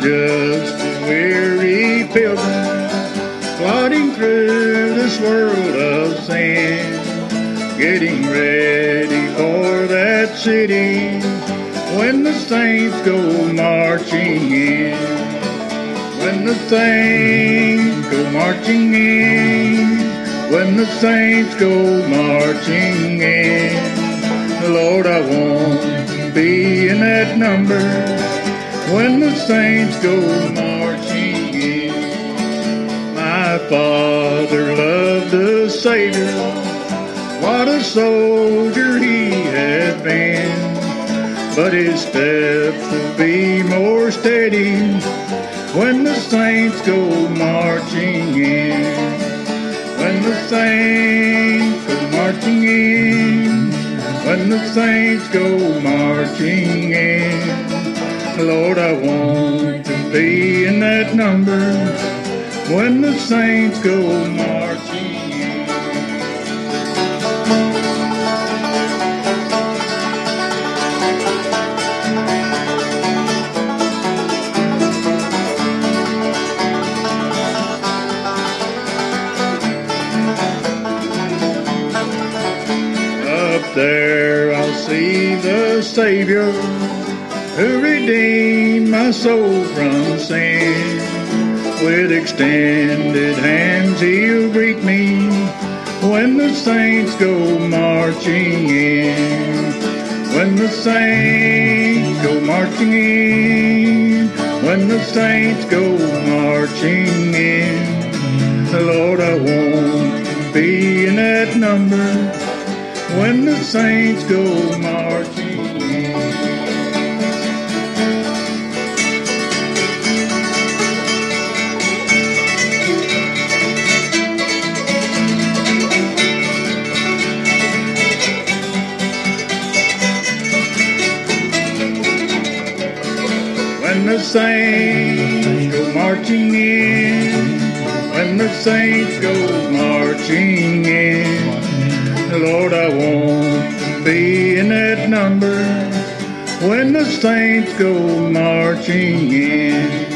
just a weary pilgrim, plodding through this world of sin, getting ready for that city when the saints go marching in. When the saints go marching in, when the saints go marching in. Lord, I want to be in that number when the saints go marching in. My Father loved the Savior, what a soldier he had been, but his steps will be more steady when the saints go marching in. When the saints go marching in, when the saints go marching in. Lord, I want to be in that number when the saints go marching in. Up there I'll see the Savior who redeemed my soul from sin. With extended hands he'll greet me when the saints go marching in. When the saints go marching in, when the saints go marching in. Lord, I want to be in that number when the saints go marching in. When the saints go marching in, when the saints go marching in. Lord, I want to be in that number when the saints go marching in.